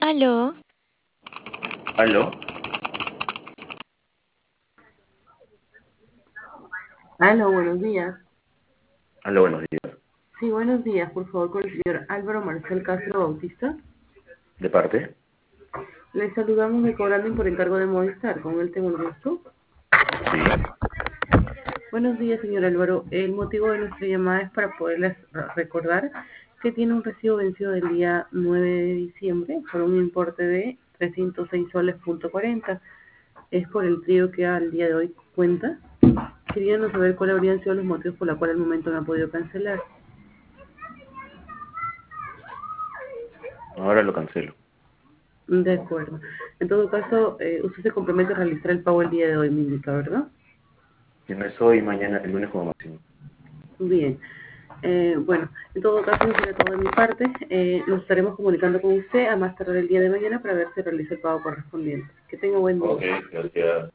Aló, ¿Aló? Aló, buenos días. Aló, buenos días. Sí, buenos días, por favor, con el señor Álvaro Marcel Castro Bautista. ¿De parte? Le saludamos de Cobrando por encargo de Movistar. ¿Con él tengo el gusto? Sí. Buenos días, señor Álvaro. El motivo de nuestra llamada es para poderles recordar que tiene un recibo vencido del día 9 de diciembre por un importe de 306 soles punto 40. Es por el trío que al día de hoy cuenta. Queríamos saber cuáles habrían sido los motivos por los cuales al momento no ha podido cancelar. Ahora lo cancelo. De acuerdo. En todo caso, usted se compromete a realizar el pago el día de hoy, me indica, ¿verdad? Si no es hoy, mañana, el lunes como máximo. Bien. Bueno, en todo caso, eso sería todo de mi parte. Nos estaremos comunicando con usted a más tardar el día de mañana para ver si realiza el pago correspondiente. Que tenga buen día. Ok, gracias.